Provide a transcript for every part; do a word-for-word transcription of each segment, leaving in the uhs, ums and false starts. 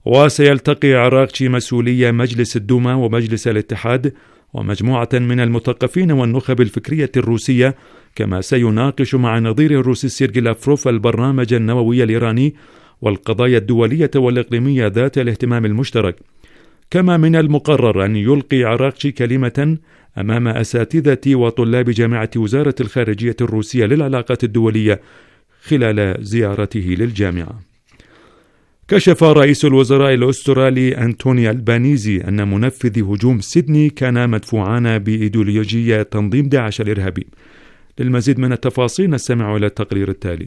وسيلتقي عراقچي مسؤولي مجلس الدوما ومجلس الاتحاد ومجموعة من المثقفين والنخب الفكرية الروسية، كما سيناقش مع نظيره الروسي سيرجي لافروف البرنامج النووي الإيراني والقضايا الدولية والإقليمية ذات الاهتمام المشترك. كما من المقرر أن يلقي عراقچي كلمة أمام أساتذة وطلاب جامعة وزارة الخارجية الروسية للعلاقات الدولية خلال زيارته للجامعة. كشف رئيس الوزراء الأسترالي أنتوني ألبانيزي أن منفذي هجوم سيدني كان مدفوعان بإيديولوجية تنظيم داعش الإرهابي. للمزيد من التفاصيل نستمع إلى التقرير التالي.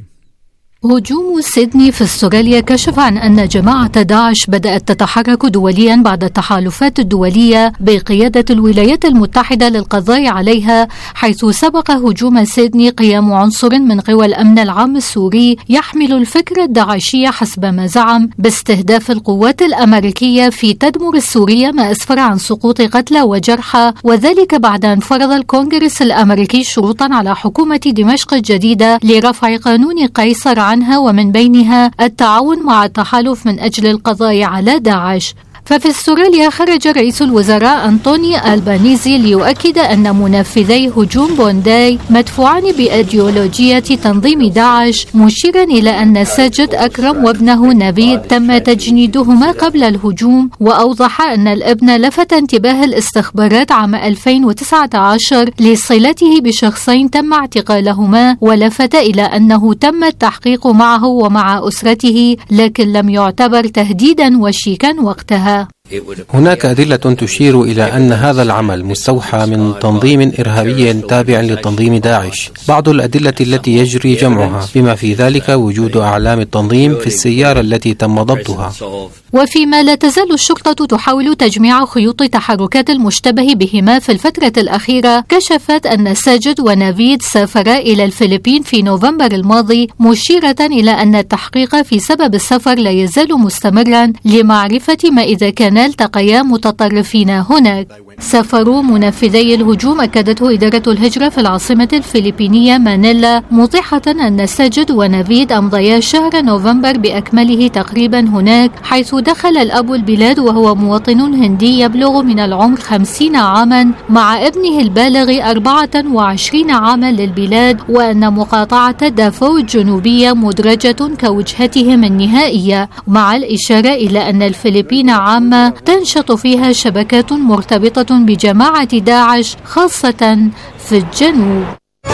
هجوم سيدني في استراليا كشف عن أن جماعة داعش بدأت تتحرك دوليا بعد التحالفات الدولية بقيادة الولايات المتحدة للقضاء عليها، حيث سبق هجوم سيدني قيام عنصر من قوى الأمن العام السوري يحمل الفكرة الداعشية حسب ما زعم باستهداف القوات الأمريكية في تدمر السورية، ما أسفر عن سقوط قتلى وجرحى، وذلك بعد أن فرض الكونغرس الأمريكي شروطا على حكومة دمشق الجديدة لرفع قانون قيصر عنها، ومن بينها التعاون مع التحالف من أجل القضاء على داعش. ففي استراليا خرج رئيس الوزراء أنتوني ألبانيزي ليؤكد أن منفذي هجوم بونداي مدفوعان بأيديولوجية تنظيم داعش، مشيرا إلى أن ساجد أكرم وابنه نبيد تم تجنيدهما قبل الهجوم، وأوضح أن الابن لفت انتباه الاستخبارات عام ألفين وتسعة عشر لصلته بشخصين تم اعتقالهما، ولفت إلى أنه تم التحقيق معه ومع أسرته، لكن لم يعتبر تهديدا وشيكا وقتها. هناك أدلة تشير إلى أن هذا العمل مستوحى من تنظيم إرهابي تابع لتنظيم داعش. بعض الأدلة التي يجري جمعها بما في ذلك وجود أعلام التنظيم في السيارة التي تم ضبطها. وفيما لا تزال الشرطة تحاول تجميع خيوط تحركات المشتبه بهما في الفترة الأخيرة، كشفت أن ساجد ونافيد سافرا إلى الفلبين في نوفمبر الماضي، مشيرة إلى أن التحقيق في سبب السفر لا يزال مستمرا لمعرفة ما إذا كان التقيا متطرفين هناك. سافروا منفذي الهجوم أكدته إدارة الهجرة في العاصمة الفلبينية مانيلا، موضحة أن ساجد ونافيد أمضيا شهر نوفمبر بأكمله تقريبا هناك، حيث دخل الأب البلاد وهو مواطن هندي يبلغ من العمر خمسين عاما مع ابنه البالغ أربعة وعشرين عاما للبلاد، وأن مقاطعة دافو الجنوبية مدرجة كوجهتهم النهائية، مع الإشارة إلى أن الفلبين عامة تنشط فيها شبكات مرتبطة بجماعة داعش خاصة في الجنوب.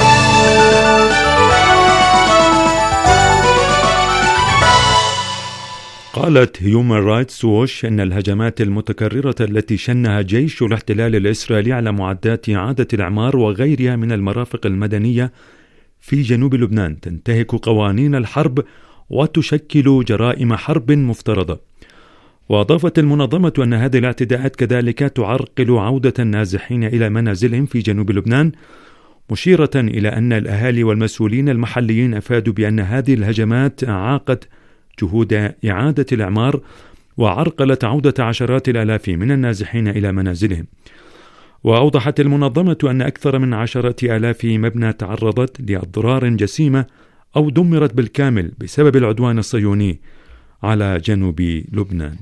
قالت هيومن رايتس ووش أن الهجمات المتكررة التي شنها جيش الاحتلال الإسرائيلي على معدات إعادة الإعمار وغيرها من المرافق المدنية في جنوب لبنان تنتهك قوانين الحرب وتشكل جرائم حرب مفترضة. وأضافت المنظمة أن هذه الاعتداءات كذلك تعرقل عودة النازحين إلى منازلهم في جنوب لبنان، مشيرة إلى أن الأهالي والمسؤولين المحليين أفادوا بأن هذه الهجمات أعاقت جهود إعادة الإعمار وعرقلت عودة عشرات الآلاف من النازحين إلى منازلهم. وأوضحت المنظمة أن أكثر من عشرة آلاف مبنى تعرضت لأضرار جسيمة أو دمرت بالكامل بسبب العدوان الصهيوني على جنوب لبنان.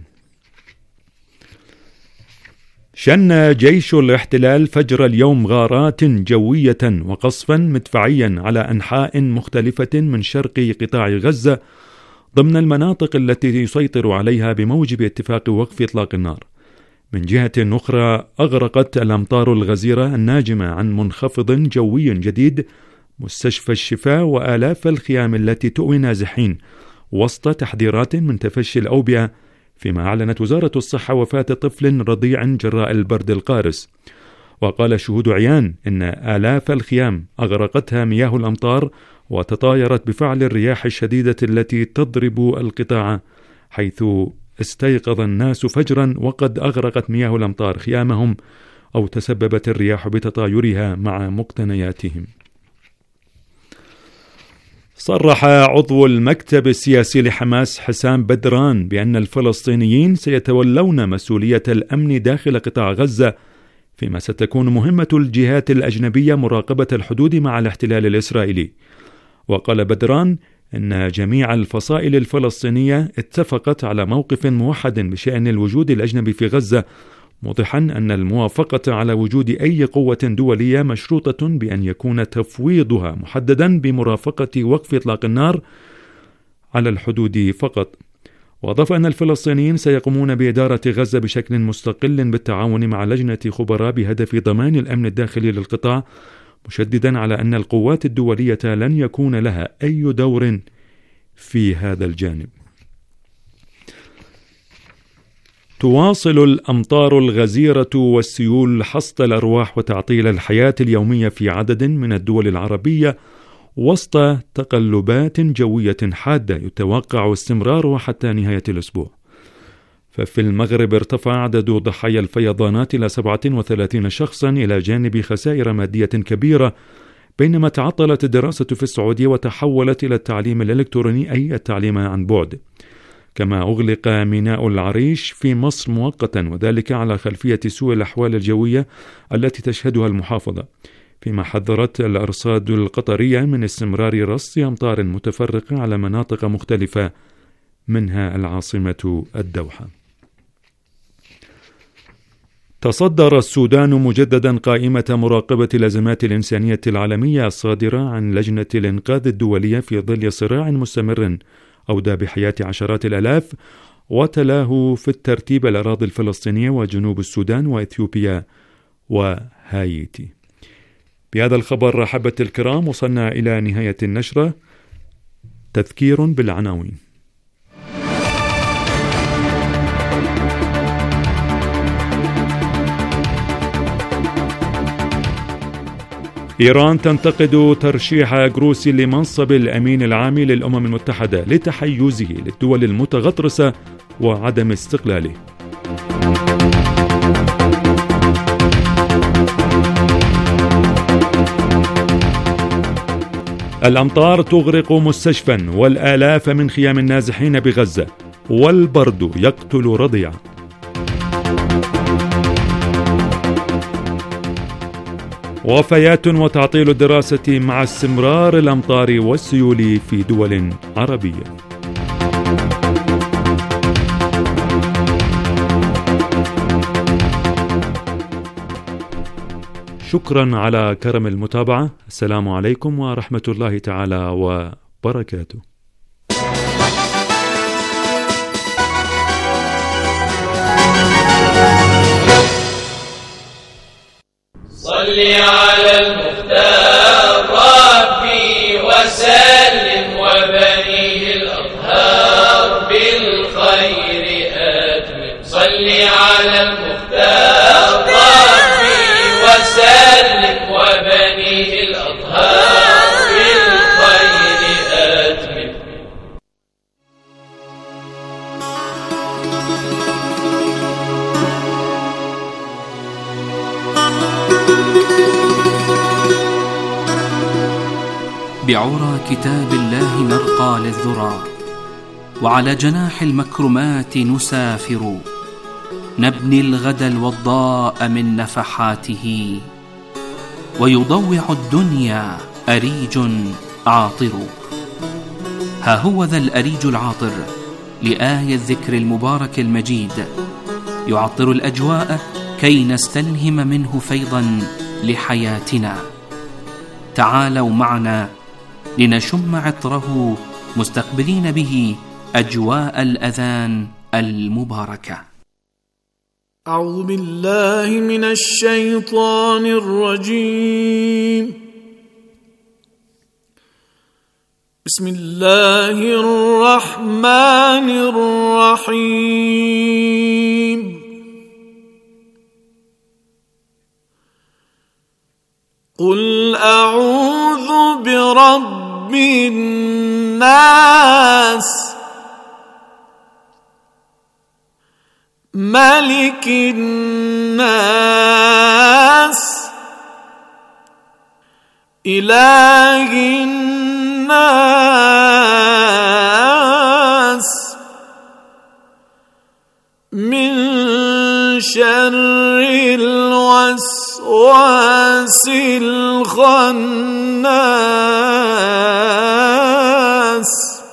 شن جيش الاحتلال فجر اليوم غارات جوية وقصفا مدفعيا على أنحاء مختلفة من شرق قطاع غزة ضمن المناطق التي يسيطر عليها بموجب اتفاق وقف إطلاق النار. من جهة أخرى أغرقت الأمطار الغزيرة الناجمة عن منخفض جوي جديد مستشفى الشفاء وآلاف الخيام التي تؤوي نازحين وسط تحذيرات من تفشي الأوبئة، فيما أعلنت وزارة الصحة وفاة طفل رضيع جراء البرد القارس. وقال شهود عيان إن آلاف الخيام أغرقتها مياه الأمطار وتطايرت بفعل الرياح الشديدة التي تضرب القطاع، حيث استيقظ الناس فجرا وقد أغرقت مياه الأمطار خيامهم أو تسببت الرياح بتطايرها مع مقتنياتهم. صرح عضو المكتب السياسي لحماس حسام بدران بأن الفلسطينيين سيتولون مسؤولية الأمن داخل قطاع غزة، فيما ستكون مهمة الجهات الأجنبية مراقبة الحدود مع الاحتلال الإسرائيلي. وقال بدران أن جميع الفصائل الفلسطينية اتفقت على موقف موحد بشأن الوجود الأجنبي في غزة، موضحا أن الموافقة على وجود أي قوة دولية مشروطة بأن يكون تفويضها محددا بمرافقة وقف إطلاق النار على الحدود فقط. وأضاف أن الفلسطينيين سيقومون بإدارة غزة بشكل مستقل بالتعاون مع لجنة خبراء بهدف ضمان الأمن الداخلي للقطاع، مشددا على أن القوات الدولية لن يكون لها أي دور في هذا الجانب. تواصل الأمطار الغزيرة والسيول حصد الأرواح وتعطيل الحياة اليومية في عدد من الدول العربية وسط تقلبات جوية حادة يتوقع استمرارها حتى نهاية الأسبوع. ففي المغرب ارتفع عدد ضحايا الفيضانات إلى سبعة وثلاثين شخصا إلى جانب خسائر مادية كبيرة، بينما تعطلت الدراسة في السعودية وتحولت إلى التعليم الإلكتروني أي التعليم عن بعد. كما أغلق ميناء العريش في مصر مؤقتا، وذلك على خلفية سوء الأحوال الجوية التي تشهدها المحافظة، فيما حذرت الأرصاد القطرية من استمرار رصد أمطار متفرقة على مناطق مختلفة منها العاصمة الدوحة. تصدر السودان مجددا قائمة مراقبة الأزمات الإنسانية العالمية الصادرة عن لجنة الإنقاذ الدولية في ظل صراع مستمر أودى بحياة عشرات الآلاف وتلاه في الترتيب الأراضي الفلسطينية وجنوب السودان وإثيوبيا وهايتي. بهذا الخبر أحبة الكرام وصلنا إلى نهاية النشرة. تذكير بالعناوين. إيران تنتقد ترشيح جروسي لمنصب الأمين العام للأمم المتحدة لتحيزه للدول المتغطرسة وعدم استقلاله. الأمطار تغرق مستشفى والآلاف من خيام النازحين بغزة، والبرد يقتل رضيعا. وفيات وتعطيل الدراسة مع استمرار الأمطار والسيول في دول عربية. شكرا على كرم المتابعة. السلام عليكم ورحمة الله تعالى وبركاته. صل على المختار ربي وسلم وبنيه الأطهار بالخير أتمم. صل على المختار ربي وسلم وبنيه الأطهار بالخير أتمم. بعرى كتاب الله نرقى للذرى، وعلى جناح المكرمات نسافر، نبني الغد الوضاء من نفحاته، ويضوع الدنيا أريج عاطر. ها هو ذا الأريج العاطر لآية الذكر المبارك المجيد، يعطر الأجواء كي نستلهم منه فيضا لحياتنا. تعالوا معنا لنشم عطره مستقبلين به أجواء الأذان المباركة. أعوذ بالله من الشيطان الرجيم. بسم الله الرحمن الرحيم. قل أعوذ برب الناس، ملك الناس، إله الناس، من شر الوسواس الخناس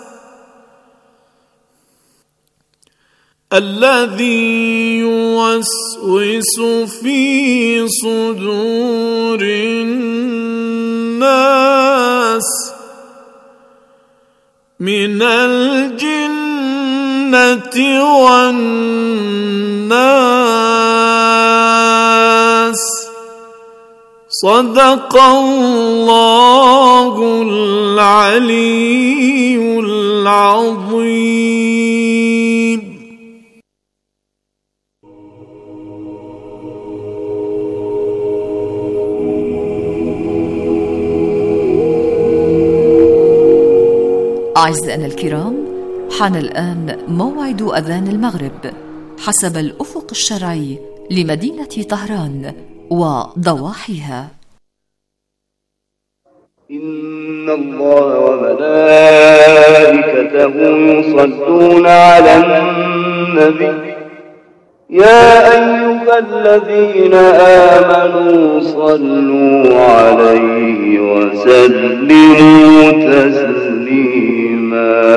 الذي يوسوس في صدور الناس من الجنة والناس. صدق الله العلي العظيم. أعزائنا الكرام، حان الآن موعد أذان المغرب حسب الأفق الشرعي لمدينة طهران وضواحيها. إن الله وملائكته يصلون على النبي يا أيها الذين آمنوا صلوا عليه وسلموا تسليما.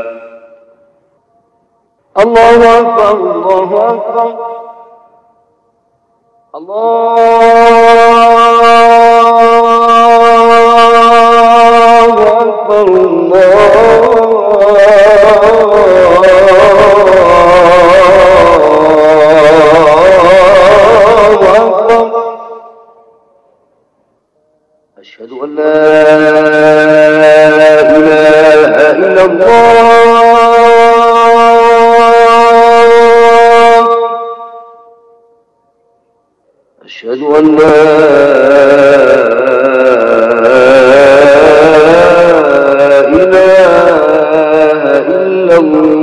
الله أكبر الله أكبر الله أكبر الله أكبر. أشهد أن لا إله إلا الله. أشهد أن لا إله إلا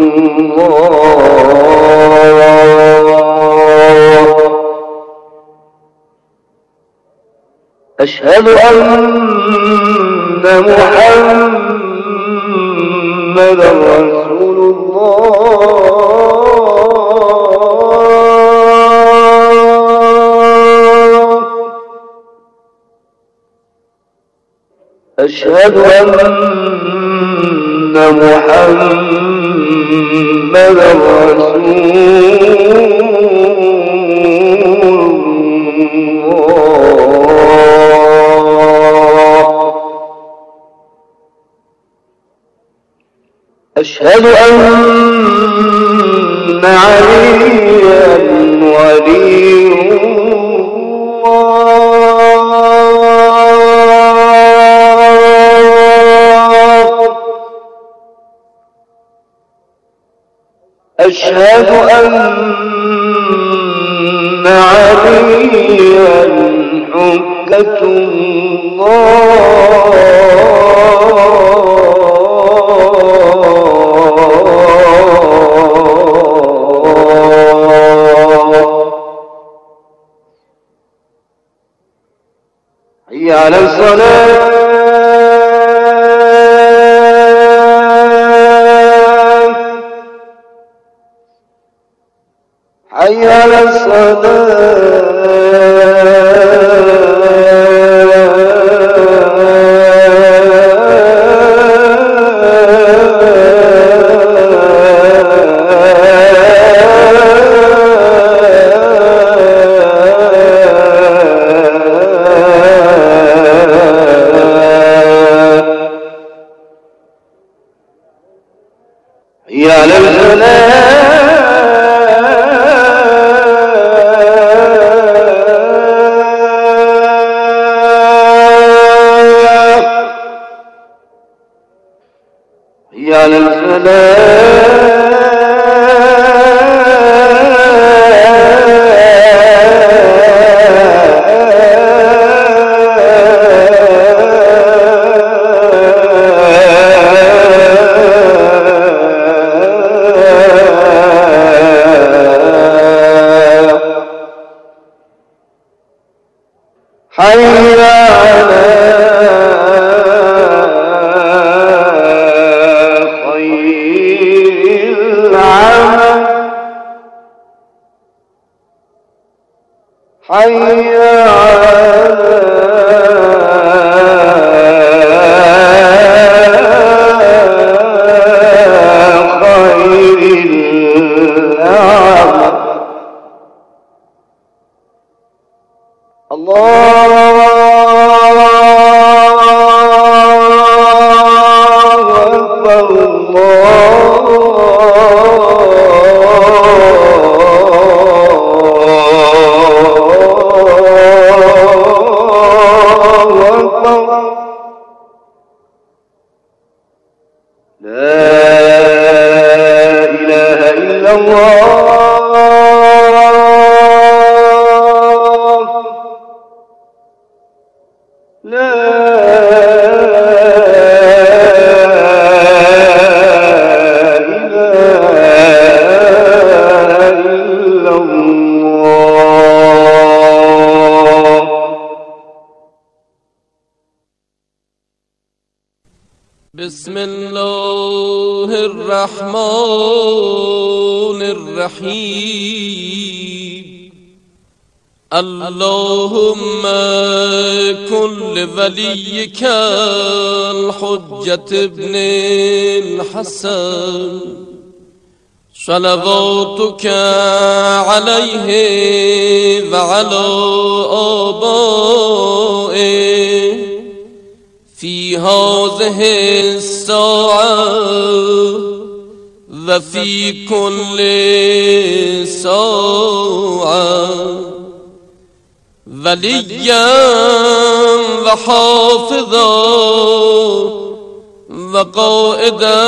الله. أشهد أن محمدا رسول الله. أشهد أن محمدا رسول الله. أشهد أن عليا ولي الله. أشهد أن عليا حجة الله. حي على الصلاة. حي على الصلاة. حي على الفلاح. حي على الفلاح. حي على خير العمل. حي على بسم الله الرحمن الرحيم. اللهم كن لوليك الحجة ابن الحسن صلواتك عليه وعلى آبائه في هذه الساعة وفي كل ساعة وليا وحافظا وقائدا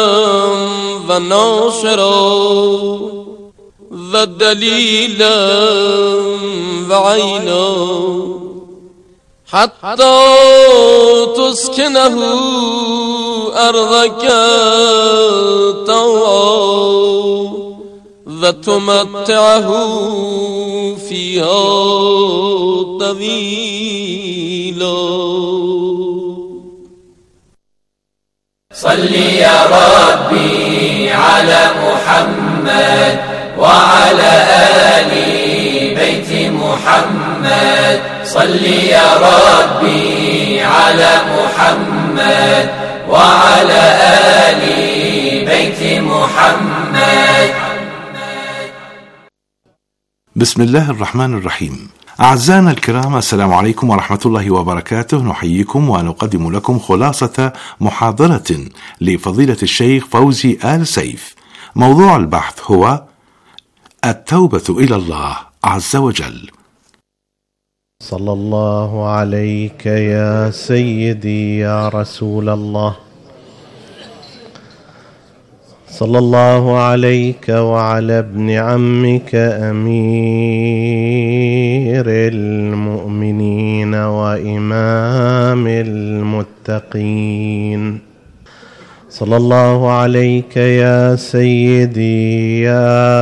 وناصرا ودليلا وعينا حتى تسكنه أرضك طوعا وتمتعه فيها طويلا. صل يا ربي على محمد وعلى آل بيت محمد. صل يا ربي على محمد وعلى آل بيت محمد. بسم الله الرحمن الرحيم. أعزائنا الكرام، السلام عليكم ورحمة الله وبركاته. نحييكم ونقدم لكم خلاصة محاضرة لفضيلة الشيخ فوزي آل سيف. موضوع البحث هو التوبة إلى الله عز وجل. صلى الله عليك يا سيدي يا رسول الله، صلى الله عليك وعلى ابن عمك أمير المؤمنين وإمام المتقين. صلى الله عليك يا سيدي يا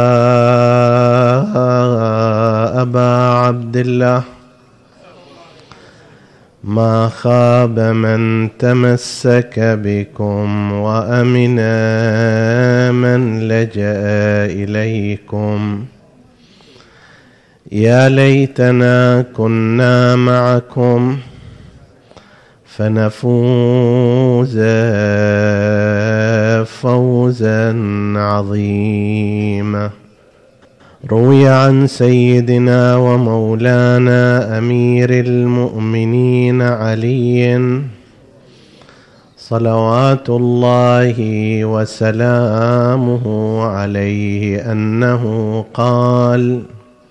أبا عبد الله، ما خاب من تمسك بكم وأمن من لجأ إليكم. يا ليتنا كنا معكم فنفوز فوزا عظيما. روي عن سيدنا ومولانا أمير المؤمنين علي صلوات الله وسلامه عليه أنه قال: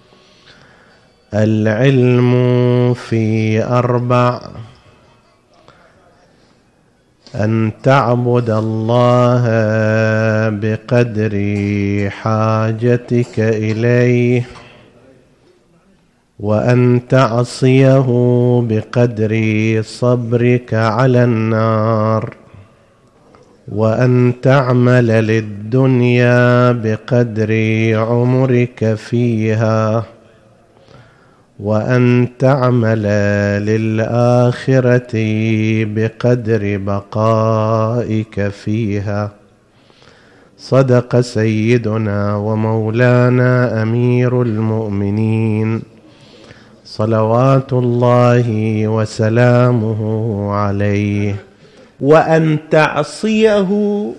العلم في أربع: أن تعبد الله بقدر حاجتك إليه، وأن تعصيه بقدر صبرك على النار، وأن تعمل للدنيا بقدر عمرك فيها، وأن تعمل للآخرة بقدر بقائك فيها. صدق سيدنا ومولانا أمير المؤمنين صلوات الله وسلامه عليه، وأن تعصيه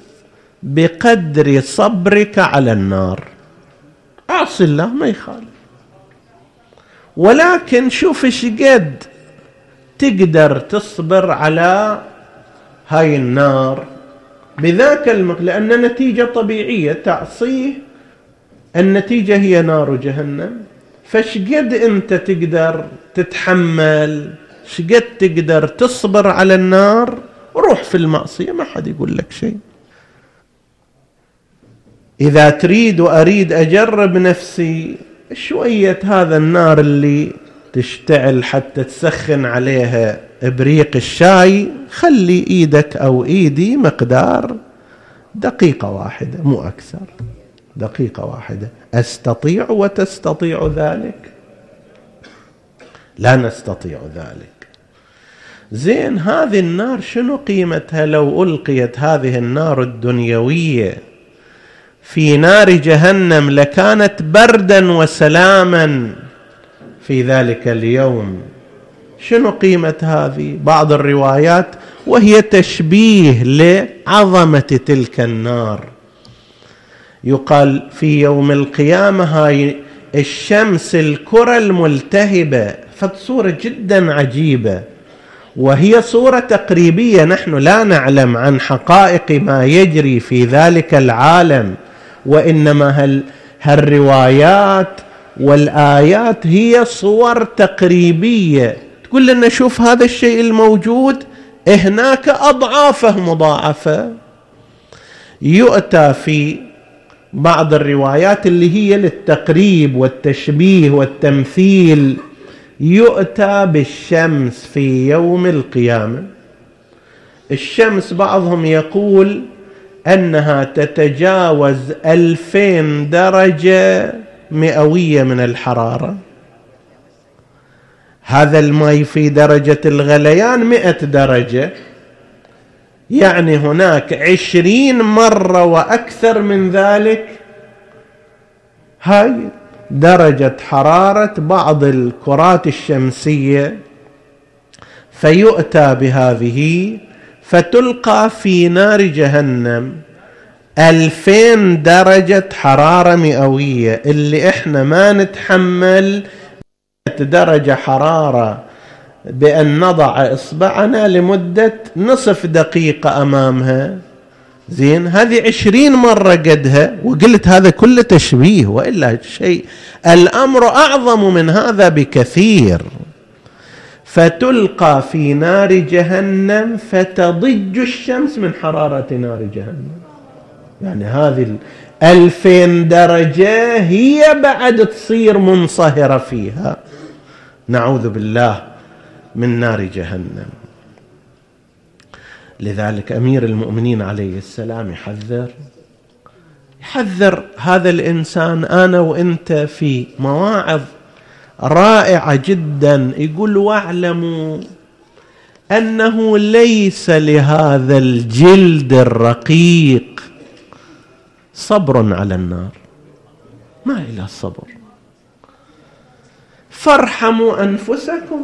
بقدر صبرك على النار. أعصي الله ما يخالف، ولكن شوف ايش قد تقدر تصبر على هاي النار بذاك المقدار، لأن نتيجة طبيعية تعصيه، النتيجة هي نار جهنم. فش قد انت تقدر تتحمل، ش قد تقدر تصبر على النار، روح في المعصية ما حد يقول لك شيء. إذا تريد وأريد أجرب نفسي شوية هذا النار اللي تشتعل حتى تسخن عليها إبريق الشاي، خلي إيدك أو إيدي مقدار دقيقة واحدة مو أكثر، دقيقة واحدة. أستطيع وتستطيع ذلك؟ لا نستطيع ذلك. زين، هذه النار شنو قيمتها لو ألقيت هذه النار الدنيوية في نار جهنم؟ لكانت بردا وسلاما في ذلك اليوم. شنو قيمة هذه؟ بعض الروايات وهي تشبيه لعظمة تلك النار، يقال في يوم القيامة هاي الشمس الكرة الملتهبة، فصورة جدا عجيبة، وهي صورة تقريبية، نحن لا نعلم عن حقائق ما يجري في ذلك العالم، وإنما هالروايات والآيات هي صور تقريبية تقول لنا شوف هذا الشيء الموجود هناك أضعافه مضاعفة. يؤتى في بعض الروايات اللي هي للتقريب والتشبيه والتمثيل، يؤتى بالشمس في يوم القيامة. الشمس بعضهم يقول أنها تتجاوز ألفين درجة مئوية من الحرارة. هذا الماء في درجة الغليان مئة درجة، يعني هناك عشرين مرة وأكثر من ذلك هاي درجة حرارة بعض الكرات الشمسية. فيؤتى بهذه فتلقى في نار جهنم ألفين درجة حرارة مئوية، اللي احنا ما نتحمل درجة حرارة بأن نضع إصبعنا لمدة نصف دقيقة أمامها. زين، هذه عشرين مرة قدها، وقلت هذا كله تشبيه، وإلا شيء الأمر أعظم من هذا بكثير. فتلقى في نار جهنم فتضج الشمس من حرارة نار جهنم. يعني هذه الألفين درجة هي بعد تصير منصهرة فيها، نعوذ بالله من نار جهنم. لذلك أمير المؤمنين عليه السلام يحذر يحذر هذا الإنسان، أنا وإنت، في مواعظ رائعة جدا، يقول واعلموا أنه ليس لهذا الجلد الرقيق صبر على النار، ما إله الصبر. فارحموا أنفسكم.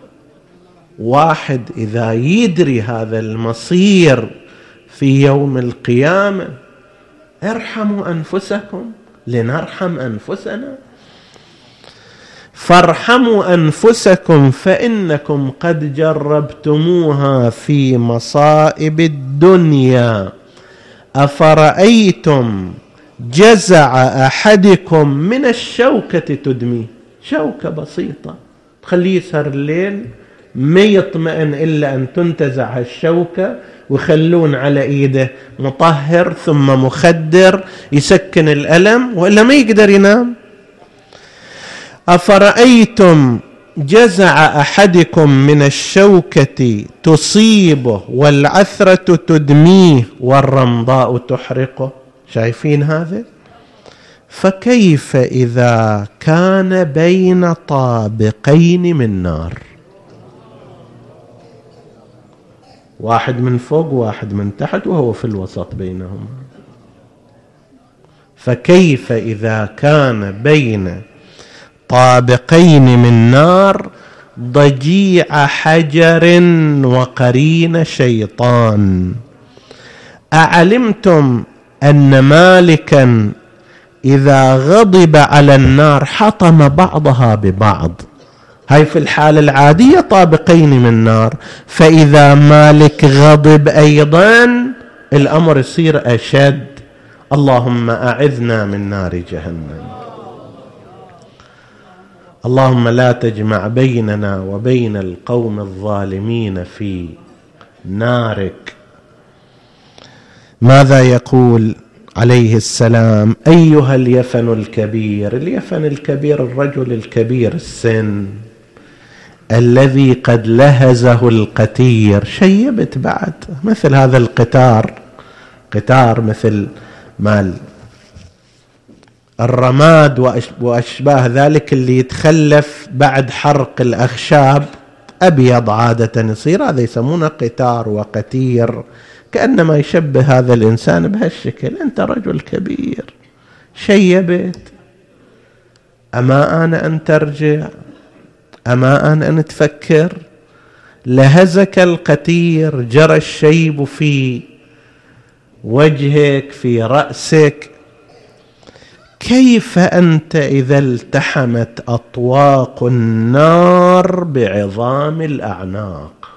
واحد إذا يدري هذا المصير في يوم القيامة، ارحموا أنفسكم لنرحم أنفسنا. فارحموا أنفسكم فإنكم قد جربتموها في مصائب الدنيا. أفرأيتم جزع أحدكم من الشوكة تدمي، شوكة بسيطة تخليه يسهر الليل ما يطمئن إلا أن تنتزع الشوكة، ويخلون على إيده مطهر ثم مخدر يسكن الألم، وإلا ما يقدر ينام. أفرأيتم جزع أحدكم من الشوكة تصيبه والعثرة تدميه والرمضاء تحرقه. شايفين هذا؟ فكيف إذا كان بين طابقين من نار، واحد من فوق واحد من تحت وهو في الوسط بينهما؟ فكيف إذا كان بين طابقين من نار، ضجيع حجر وقرين شيطان. أعلمتم أن مالكا إذا غضب على النار حطم بعضها ببعض؟ هاي في الحالة العادية طابقين من نار، فإذا مالك غضب أيضا الأمر يصير أشد. اللهم أعذنا من نار جهنم. اللهم لا تجمع بيننا وبين القوم الظالمين في نارك. ماذا يقول عليه السلام؟ أيها اليفن الكبير. اليفن الكبير الرجل الكبير السن الذي قد لهزه القتير. شيبت بعد مثل هذا القطار، قطار مثل مال الرماد وأشباه ذلك اللي يتخلف بعد حرق الأخشاب، أبيض عادة يصير، هذا يسمونه قطار وقتير، كأنما يشبه هذا الإنسان بهالشكل. أنت رجل كبير شيبت، أما أنا أن ترجع؟ أما أنا أن تفكر؟ لهزك القتير، جرى الشيب في وجهك في رأسك. كيف أنت إذا التحمت أطواق النار بعظام الأعناق؟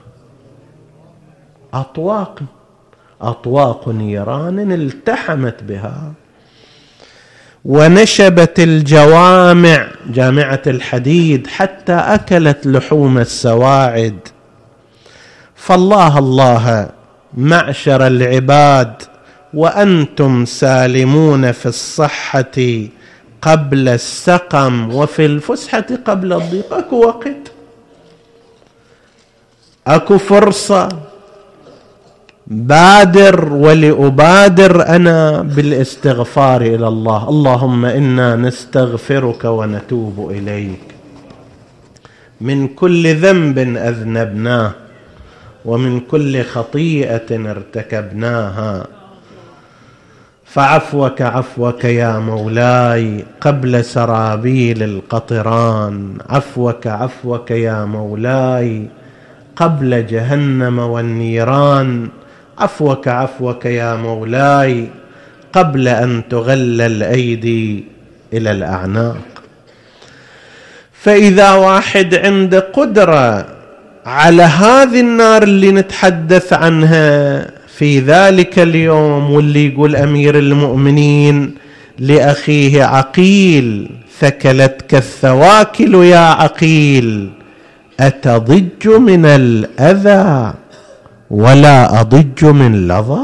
أطواق أطواق نيران التحمت بها، ونشبت الجوامع، جامعة الحديد، حتى أكلت لحوم السواعد. فالله الله معشر العباد، وأنتم سالمون في الصحة قبل السقم، وفي الفسحة قبل الضيق. أكو وقت، أكو فرصة. بادر ولأبادر أنا بالاستغفار إلى الله. اللهم إنا نستغفرك ونتوب إليك من كل ذنب أذنبناه ومن كل خطيئة ارتكبناها، فعفوك عفوك يا مولاي قبل سرابيل القطران، عفوك عفوك يا مولاي قبل جهنم والنيران، عفوك عفوك يا مولاي قبل أن تغل الأيدي إلى الأعناق. فإذا واحد عنده قدرة على هذه النار اللي نتحدث عنها في ذلك اليوم، واللي يقول أمير المؤمنين لأخيه عقيل: ثكلتك الثواكل يا عقيل، أتضج من الأذى ولا أضج من لظى؟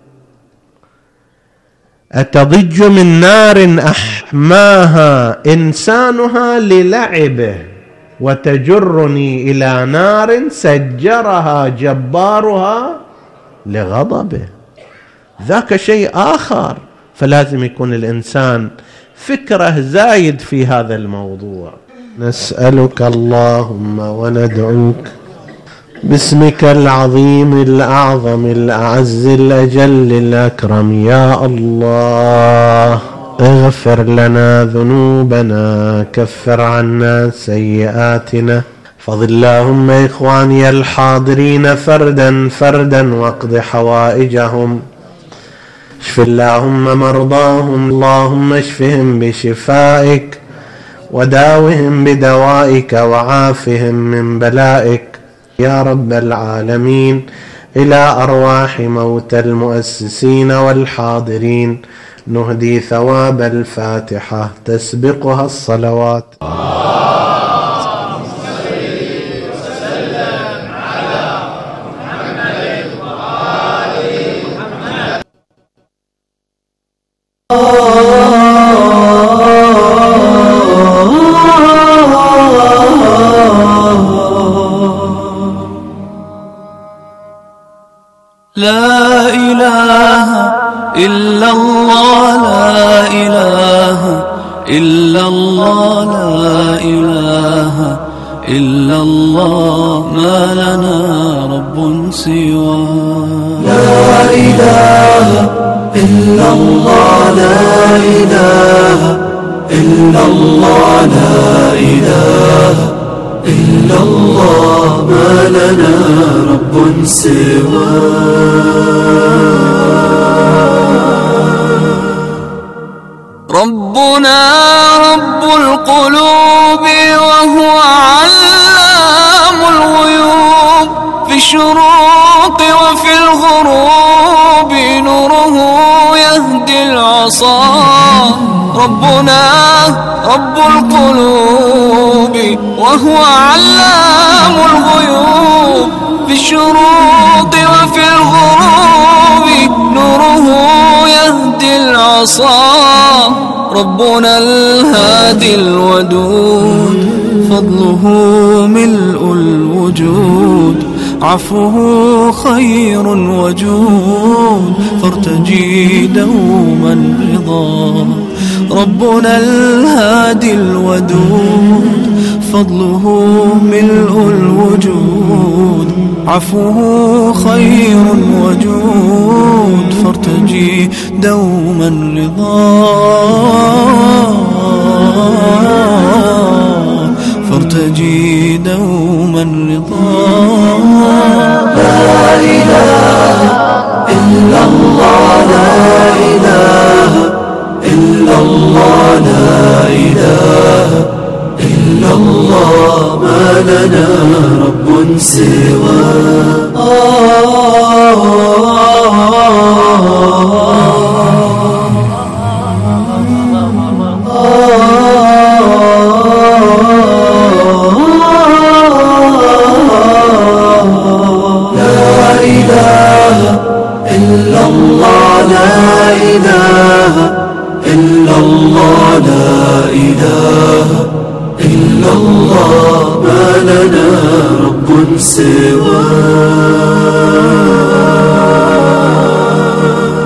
أتضج من نار أحماها إنسانها للعبه، وتجرني إلى نار سجرها جبارها لغضبه. ذاك شيء آخر. فلازم يكون الإنسان فكره زايد في هذا الموضوع. نسألك اللهم وندعوك باسمك العظيم الأعظم الأعز الأجل الأكرم، يا الله، اغفر لنا ذنوبنا، كفر عنا سيئاتنا، فضل اللهم إخواني الحاضرين فردا فردا واقض حوائجهم، اشف اللهم مرضاهم، اللهم اشفهم بشفائك وداوهم بدوائك وعافهم من بلائك يا رب العالمين. إلى أرواح موتى المؤسسين والحاضرين نهدي ثواب الفاتحة تسبقها الصلوات. لا إله إلا الله، لا إله إلا الله، لا إله إلا الله، ما لنا رب سواه. لا إله إلا الله، لا إله إلا الله لا إله إلا الله ما لنا رب سواه. ربنا رب القلوب وهو علام الغيوب، في الشروق وفي الغروب نوره يهدي العصا. ربنا رب القلوب وهو علام الغيوب، في الشروق وفي الغروب نوره يهدي العصا. ربنا الهادي الودود، فضله ملء الوجود، عفوه خير وجود، فارتجي دوما رضا. ربنا الهادي الودود، فضله ملء الوجود، عفوه خير وجود، فارتجي دوما رضا. فارتجي دوما رضا. لا إله إلا الله لا إله إلا الله لا إله إلا الله ما لنا رب سواه. إلا الله لا إله إلا الله لا إله إلا الله ما لنا رب سواه.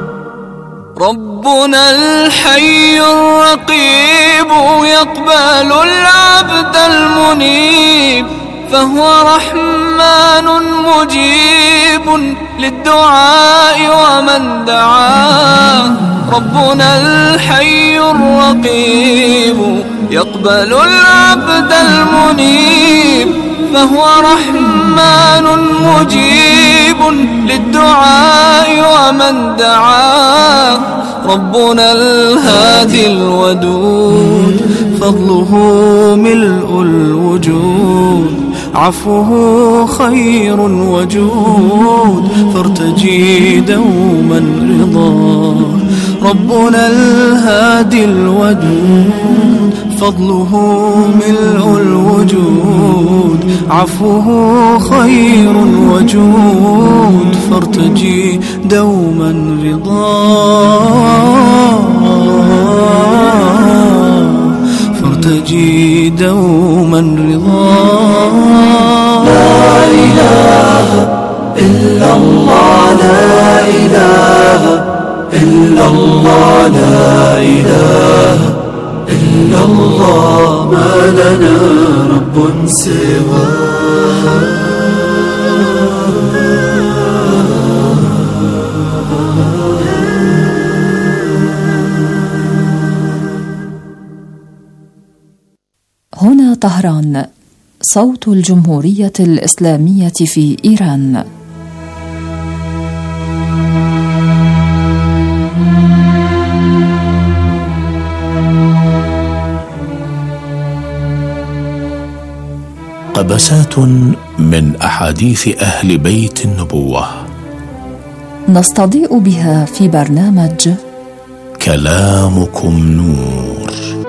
ربنا الحي الرقيب يقبل العبد المنيب، فهو رحمن مجيب للدعاء ومن دعاه. ربنا الحي الرقيب يقبل العبد المنيب، فهو رحمن مجيب للدعاء ومن دعاه. ربنا الهادي الودود، فضله ملء الوجود، عفوه خير وجود، فارتجي دوما رضا. ربنا الهادي الودود، فضله ملء الوجود، عفوه خير وجود، فارتجي دوما رضا. فارتجي دوما رضا. لا إله إلا الله لا إله إلا الله لا إله إلا الله ما لنا رب سواه. هنا طهران، صوت الجمهورية الإسلامية في إيران. قبسات من أحاديث أهل بيت النبوة نستضيء بها في برنامج كلامكم نور.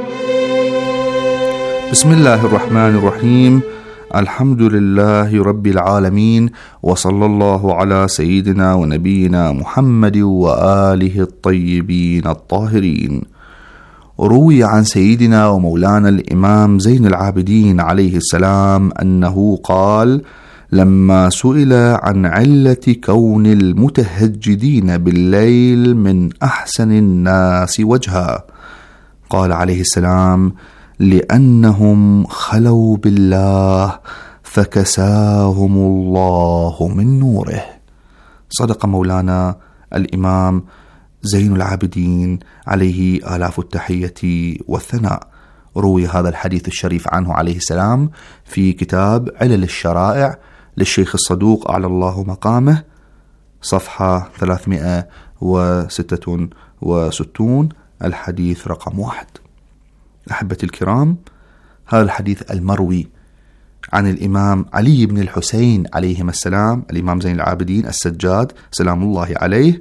بسم الله الرحمن الرحيم. الحمد لله رب العالمين، وصلى الله على سيدنا ونبينا محمد وآله الطيبين الطاهرين. روي عن سيدنا ومولانا الإمام زين العابدين عليه السلام أنه قال: لما سئل عن علة كون المتهجدين بالليل من أحسن الناس وجها، قال عليه السلام: لأنهم خلوا بالله فكساهم الله من نوره. صدق مولانا الإمام زين العابدين عليه آلاف التحية والثناء. روي هذا الحديث الشريف عنه عليه السلام في كتاب علل الشرائع للشيخ الصدوق أعلى الله مقامه، صفحة ثلاثمائة وستة وستين، الحديث رقم واحد. أحبتي الكرام، هذا الحديث المروي عن الإمام علي بن الحسين عليهما السلام، الإمام زين العابدين السجاد سلام الله عليه،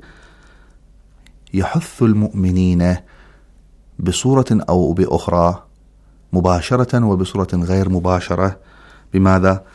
يحث المؤمنين بصورة أو بأخرى، مباشرة وبصورة غير مباشرة، بماذا؟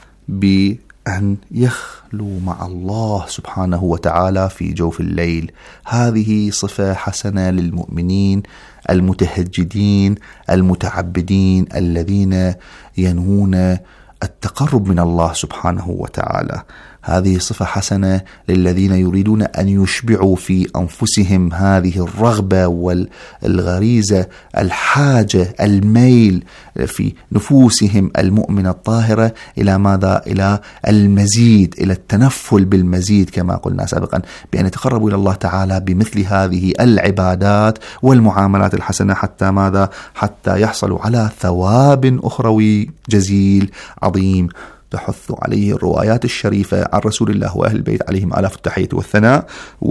بأن يخلوا مع الله سبحانه وتعالى في جوف الليل. هذه صفة حسنة للمؤمنين المتهجدين المتعبدين الذين ينوون التقرب من الله سبحانه وتعالى. هذه صفة حسنة للذين يريدون أن يشبعوا في أنفسهم هذه الرغبة والغريزة، الحاجة، الميل في نفوسهم المؤمنة الطاهرة إلى ماذا؟ إلى المزيد، إلى التنفل بالمزيد، كما قلنا سابقا، بأن يتقربوا إلى الله تعالى بمثل هذه العبادات والمعاملات الحسنة، حتى ماذا؟ حتى يحصلوا على ثواب أخروي جزيل عظيم تحث عليه الروايات الشريفة عن رسول الله وأهل البيت عليهم آلاف التحية والثناء،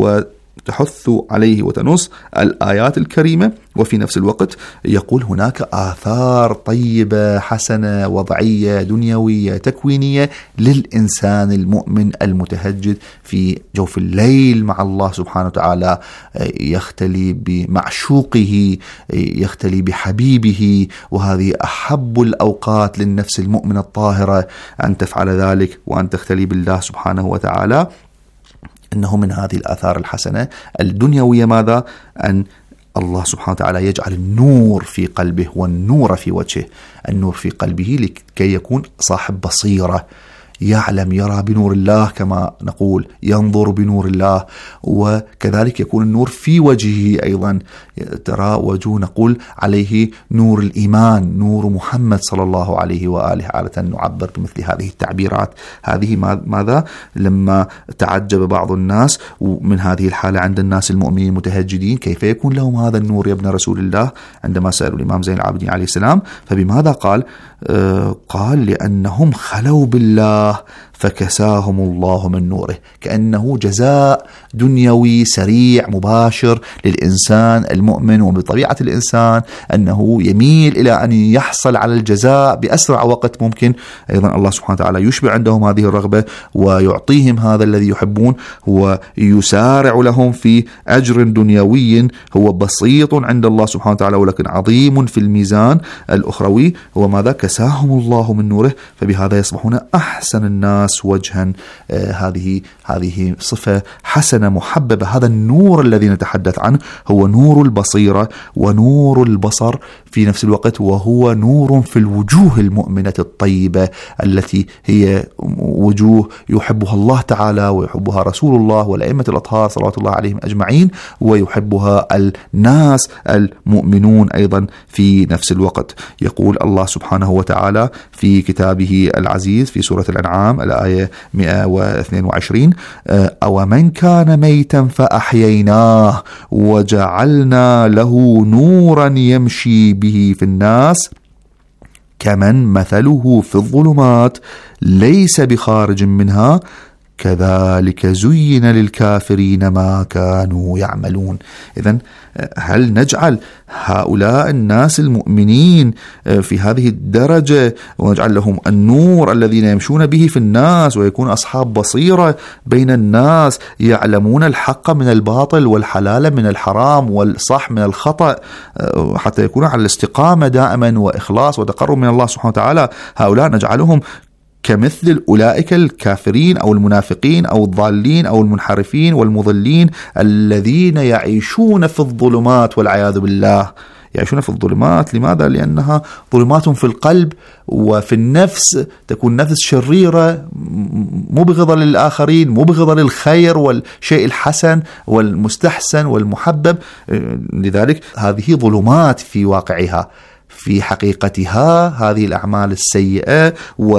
وتحث عليه وتنص الآيات الكريمة. وفي نفس الوقت يقول هناك آثار طيبة حسنة وضعية دنيوية تكوينية للإنسان المؤمن المتهجد في جوف الليل مع الله سبحانه وتعالى، يختلي بمعشوقه، يختلي بحبيبه، وهذه أحب الأوقات للنفس المؤمنة الطاهرة أن تفعل ذلك وأن تختلي بالله سبحانه وتعالى. إنه من هذه الآثار الحسنة الدنيوية ماذا؟ أن الله سبحانه وتعالى يجعل النور في قلبه والنور في وجهه، النور في قلبه لكي يكون صاحب بصيرة، يعلم، يرى بنور الله، كما نقول ينظر بنور الله، وكذلك يكون النور في وجهه أيضا، ترى وجهه نقول عليه نور الإيمان، نور محمد صلى الله عليه وآله، عادة نعبر بمثل هذه التعبيرات. هذه ماذا؟ لما تعجب بعض الناس من هذه الحالة عند الناس المؤمنين المتهجدين، كيف يكون لهم هذا النور يا ابن رسول الله؟ عندما سألوا الإمام زين العابدين عليه السلام، فبماذا قال؟ آه قال لأنهم خلوا بالله فكساهم الله من نوره، كأنه جزاء دنيوي سريع مباشر للإنسان المؤمن. وبطبيعة الإنسان أنه يميل إلى أن يحصل على الجزاء بأسرع وقت ممكن. أيضا الله سبحانه وتعالى يشبع عندهم هذه الرغبة ويعطيهم هذا الذي يحبون، ويسارع لهم في أجر دنيوي هو بسيط عند الله سبحانه وتعالى ولكن عظيم في الميزان الأخروي. هو ماذا؟ كساهم الله من نوره، فبهذا يصبحون أحسن الناس وجها. آه هذه هذه صفة حسنة محببة. هذا النور الذي نتحدث عنه هو نور البصيرة ونور البصر في نفس الوقت، وهو نور في الوجوه المؤمنة الطيبة التي هي وجوه يحبها الله تعالى ويحبها رسول الله والأئمة الأطهار صلوات الله عليهم أجمعين، ويحبها الناس المؤمنون أيضا في نفس الوقت. يقول الله سبحانه وتعالى في كتابه العزيز في سورة الأنعام الآية مئة واثنين وعشرين: أو من كان ميتا فأحييناه وجعلنا له نورا يمشي به في الناس كمن مثله في الظلمات ليس بخارج منها كذلك زين للكافرين ما كانوا يعملون. إذن هل نجعل هؤلاء الناس المؤمنين في هذه الدرجة ونجعل لهم النور الذين يمشون به في الناس ويكون أصحاب بصيرة بين الناس يعلمون الحق من الباطل والحلال من الحرام والصح من الخطأ حتى يكون على الاستقامة دائما وإخلاص وتقرب من الله سبحانه وتعالى؟ هؤلاء نجعلهم كمثل أولئك الكافرين أو المنافقين أو الضالين أو المنحرفين والمضلين الذين يعيشون في الظلمات والعياذ بالله. يعيشون في الظلمات لماذا؟ لأنها ظلمات في القلب وفي النفس، تكون نفس شريرة مبغضة للآخرين، مبغضة للخير والشيء الحسن والمستحسن والمحبب. لذلك هذه ظلمات في واقعها، في حقيقتها هذه الأعمال السيئة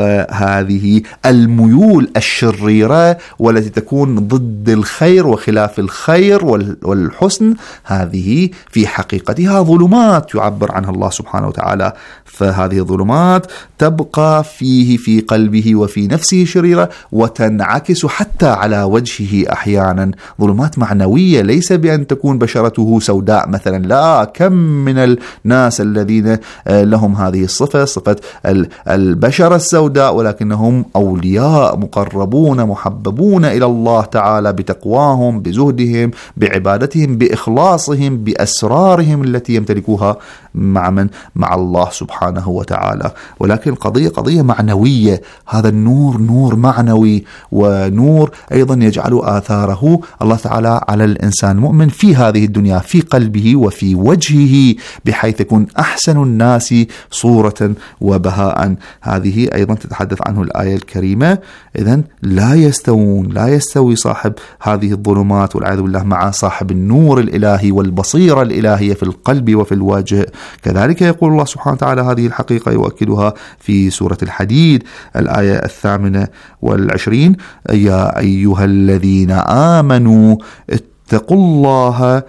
وهذه الميول الشريرة والتي تكون ضد الخير وخلاف الخير والحسن، هذه في حقيقتها ظلمات يعبر عنها الله سبحانه وتعالى. فهذه الظلمات تبقى فيه في قلبه وفي نفسه شريرة وتنعكس حتى على وجهه أحيانا، ظلمات معنوية، ليس بأن تكون بشرته سوداء مثلا، لا، كم من الناس الذين لهم هذه الصفة، صفة البشرة السوداء، ولكنهم أولياء مقربون محببون إلى الله تعالى بتقواهم، بزهدهم، بعبادتهم، بإخلاصهم، بأسرارهم التي يمتلكوها مع من؟ مع الله سبحانه وتعالى. ولكن قضية قضية معنوية، هذا النور نور معنوي، ونور أيضا يجعل آثاره الله تعالى على الإنسان المؤمن في هذه الدنيا، في قلبه وفي وجهه، بحيث يكون أحسن الناس صورة وبهاء. هذه أيضا تتحدث عنه الآية الكريمة. إذن لا يستوون، لا يستوي صاحب هذه الظلمات والعياذ بالله مع صاحب النور الإلهي والبصيرة الإلهية في القلب وفي الوجه. كذلك يقول الله سبحانه وتعالى هذه الحقيقة يؤكدها في سورة الحديد الآية الثامنة والعشرين: يا أيها الذين آمنوا اتقوا الله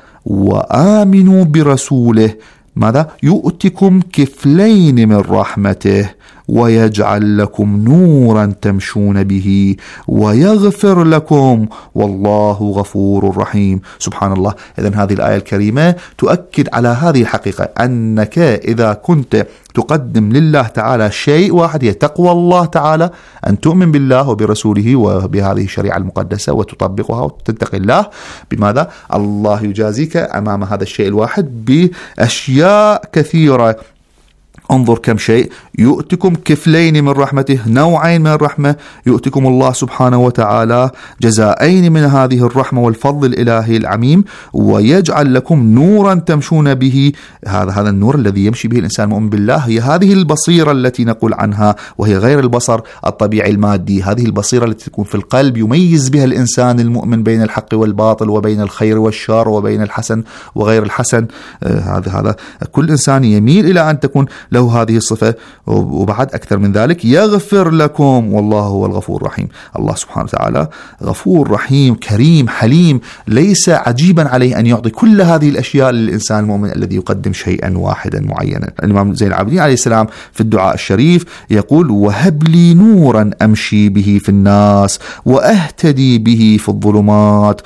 وآمنوا برسوله ماذا؟ يؤتكم كفلين من رحمته ويجعل لكم نورا تمشون به ويغفر لكم والله غفور رحيم. سبحان الله. إذن هذه الآية الكريمة تؤكد على هذه الحقيقة، أنك إذا كنت تقدم لله تعالى شيء واحد هي تقوى الله تعالى، أن تؤمن بالله وبرسوله وبهذه الشريعة المقدسة وتطبقها وتتقي الله، بماذا؟ الله يجازيك أمام هذا الشيء الواحد بأشياء كثيرة. انظر كم شيء: يؤتكم كفلين من رحمته، نوعين من الرحمة، يؤتكم الله سبحانه وتعالى جزائين من هذه الرحمة والفضل الإلهي العميم، ويجعل لكم نورا تمشون به. هذا هذا النور الذي يمشي به الإنسان المؤمن بالله، هي هذه البصيرة التي نقول عنها، وهي غير البصر الطبيعي المادي، هذه البصيرة التي تكون في القلب يميز بها الإنسان المؤمن بين الحق والباطل وبين الخير والشر وبين الحسن وغير الحسن. هذا هذا كل إنسان يميل إلى أن تكون له هذه الصفة. وبعد أكثر من ذلك: يغفر لكم والله هو الغفور الرحيم. الله سبحانه وتعالى غفور رحيم كريم حليم، ليس عجيبا عليه أن يعطي كل هذه الأشياء للإنسان المؤمن الذي يقدم شيئا واحدا معينا. الإمام زين العابدين عليه السلام في الدعاء الشريف يقول: وهب لي نورا أمشي به في الناس وأهتدي به في الظلمات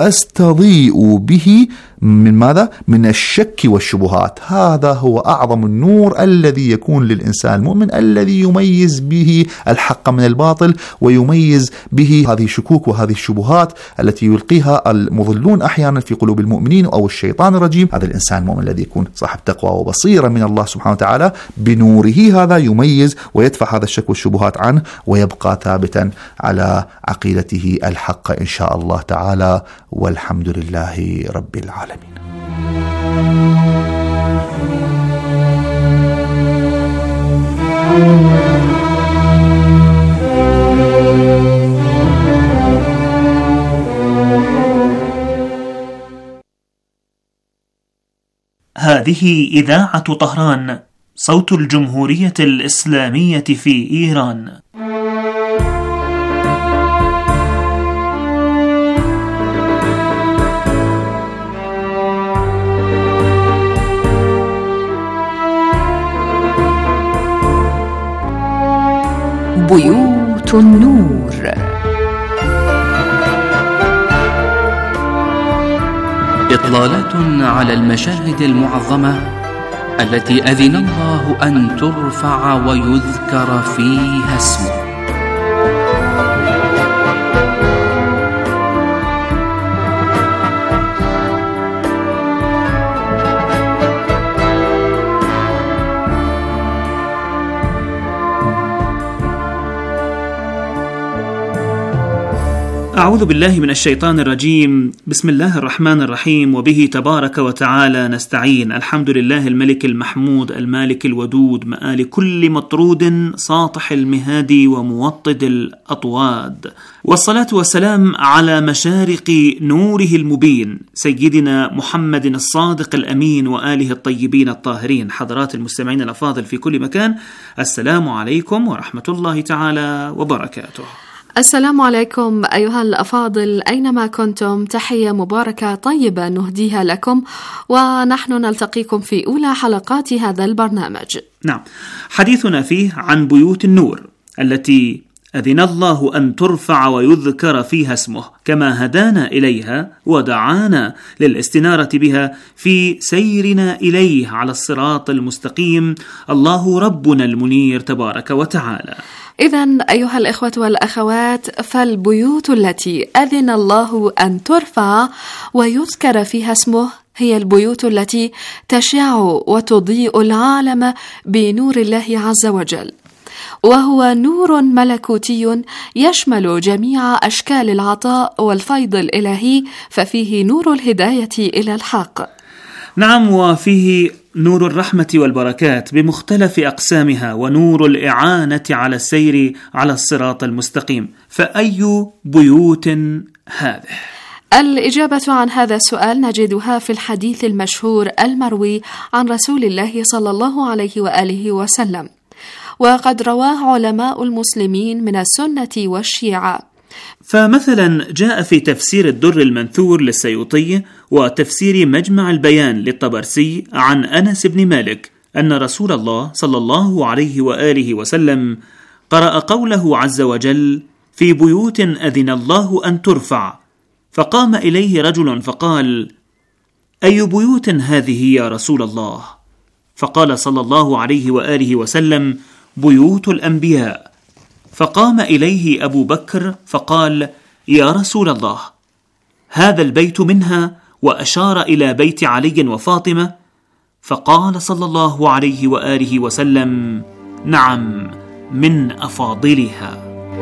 وأستضيء به من ماذا؟ من الشك والشبهات. هذا هو أعظم النور الذي يكون للإنسان المؤمن، الذي يميز به الحق من الباطل ويميز به هذه الشكوك وهذه الشبهات التي يلقيها المضلون أحيانا في قلوب المؤمنين أو الشيطان الرجيم. هذا الإنسان المؤمن الذي يكون صاحب تقوى وبصيرة من الله سبحانه وتعالى، بنوره هذا يميز ويدفع هذا الشك والشبهات عنه ويبقى ثابتا على عقيدته الحق إن شاء الله تعالى. والحمد لله رب العالمين. هذه إذاعة طهران، صوت الجمهورية الإسلامية في إيران. بيوت النور. إطلالات على المشاهد المعظمة التي أذن الله أن ترفع ويذكر فيها اسمه. أعوذ بالله من الشيطان الرجيم. بسم الله الرحمن الرحيم، وبه تبارك وتعالى نستعين. الحمد لله الملك المحمود المالك الودود، مآل كل مطرود، ساطح المهاد وموطد الأطواد، والصلاة والسلام على مشارق نوره المبين سيدنا محمد الصادق الأمين وآله الطيبين الطاهرين. حضرات المستمعين الأفاضل في كل مكان، السلام عليكم ورحمة الله تعالى وبركاته. السلام عليكم أيها الأفاضل، أينما كنتم، تحية مباركة طيبة نهديها لكم، ونحن نلتقيكم في أولى حلقات هذا البرنامج. نعم، حديثنا فيه عن بيوت النور التي أذن الله أن ترفع ويذكر فيها اسمه، كما هدانا إليها ودعانا للاستنارة بها في سيرنا إليه على الصراط المستقيم، الله ربنا المنير تبارك وتعالى. إذن أيها الإخوة والأخوات، فالبيوت التي أذن الله أن ترفع ويذكر فيها اسمه هي البيوت التي تشع وتضيء العالم بنور الله عز وجل، وهو نور ملكوتي يشمل جميع أشكال العطاء والفيض الإلهي، ففيه نور الهداية إلى الحق. نعم، وفيه نور الرحمة والبركات بمختلف أقسامها، ونور الإعانة على السير على الصراط المستقيم. فأي بيوت هذه؟ الإجابة عن هذا السؤال نجدها في الحديث المشهور المروي عن رسول الله صلى الله عليه وآله وسلم، وقد رواه علماء المسلمين من السنة والشيعة. فمثلا جاء في تفسير الدر المنثور للسيوطي وتفسير مجمع البيان للطبرسي عن أنس بن مالك أن رسول الله صلى الله عليه وآله وسلم قرأ قوله عز وجل: في بيوت أذن الله أن ترفع، فقام إليه رجل فقال: أي بيوت هذه يا رسول الله؟ فقال صلى الله عليه وآله وسلم: بيوت الأنبياء. فقام إليه أبو بكر فقال: يا رسول الله، هذا البيت منها؟ وأشار إلى بيت علي وفاطمة. فقال صلى الله عليه وآله وسلم: نعم، من أفاضلها.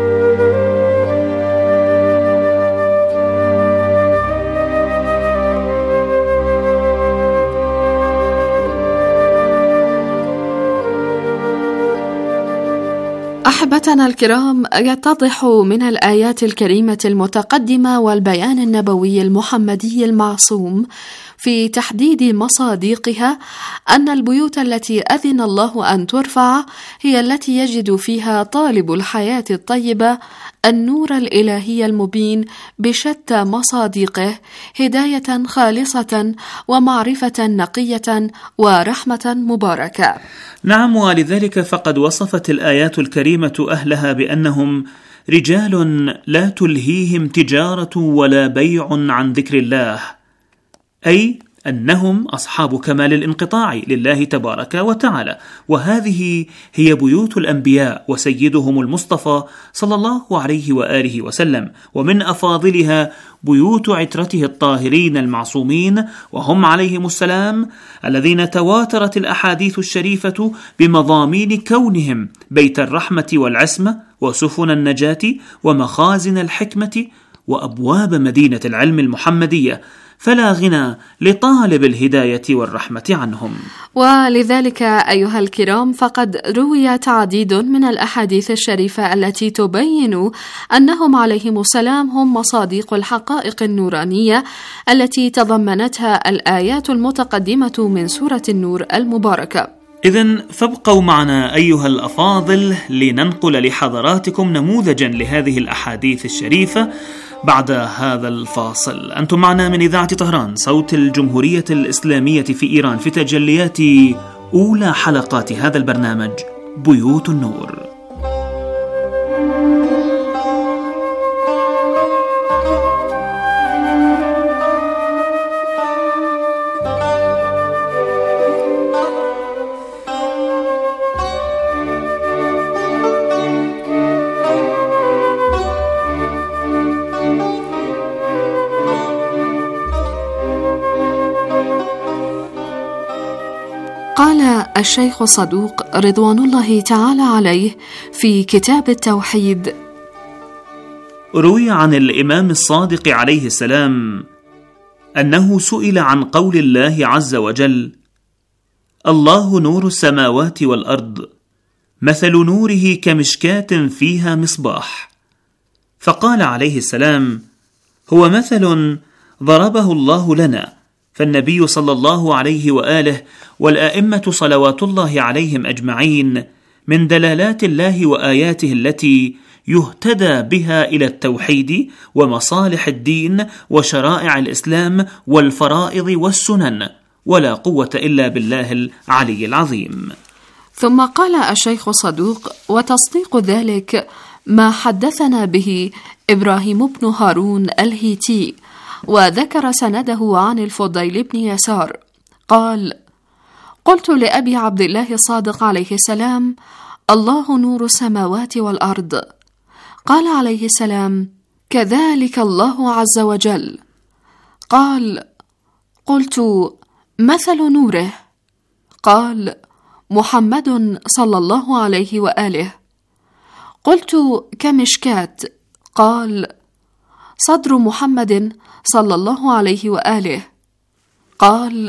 أحبتنا الكرام، يتضح من الآيات الكريمة المتقدمة والبيان النبوي المحمدي المعصوم في تحديد مصادقها أن البيوت التي أذن الله أن ترفع هي التي يجد فيها طالب الحياة الطيبة النور الإلهي المبين بشتى مصادقه، هداية خالصة ومعرفة نقية ورحمة مباركة. نعم، ولذلك فقد وصفت الآيات الكريمة أهلها بأنهم رجال لا تلهيهم تجارة ولا بيع عن ذكر الله، أي أنهم أصحاب كمال الانقطاع لله تبارك وتعالى. وهذه هي بيوت الأنبياء وسيدهم المصطفى صلى الله عليه وآله وسلم، ومن أفاضلها بيوت عترته الطاهرين المعصومين، وهم عليهم السلام الذين تواترت الأحاديث الشريفة بمضامين كونهم بيت الرحمة والعصمة وسفن النجاة ومخازن الحكمة وأبواب مدينة العلم المحمدية، فلا غنى لطالب الهداية والرحمة عنهم. ولذلك أيها الكرام، فقد روي تعديد من الأحاديث الشريفة التي تبين أنهم عليهم السلام هم مصادق الحقائق النورانية التي تضمنتها الآيات المتقدمة من سورة النور المباركة. إذن فابقوا معنا أيها الأفاضل لننقل لحضراتكم نموذجا لهذه الأحاديث الشريفة بعد هذا الفاصل. أنتم معنا من إذاعة طهران، صوت الجمهورية الإسلامية في إيران، في تجليات أولى حلقات هذا البرنامج بيوت النور. قال الشيخ الصدوق رضوان الله تعالى عليه في كتاب التوحيد: روي عن الإمام الصادق عليه السلام أنه سئل عن قول الله عز وجل: الله نور السماوات والأرض، مثل نوره كمشكاة فيها مصباح. فقال عليه السلام: هو مثل ضربه الله لنا. فالنبي صلى الله عليه وآله والآئمة صلوات الله عليهم أجمعين من دلالات الله وآياته التي يهتدى بها إلى التوحيد ومصالح الدين وشرائع الإسلام والفرائض والسنن، ولا قوة إلا بالله العلي العظيم. ثم قال الشيخ صدوق: وتصديق ذلك ما حدثنا به إبراهيم بن هارون الهيتي، وذكر سنده عن الفضيل بن يسار قال: قلت لأبي عبد الله الصادق عليه السلام: الله نور السماوات والأرض. قال عليه السلام: كذلك الله عز وجل. قال: قلت: مثل نوره؟ قال: محمد صلى الله عليه وآله. قلت: كمشكاة؟ قال: صدر محمد صلى الله عليه وآله. قال: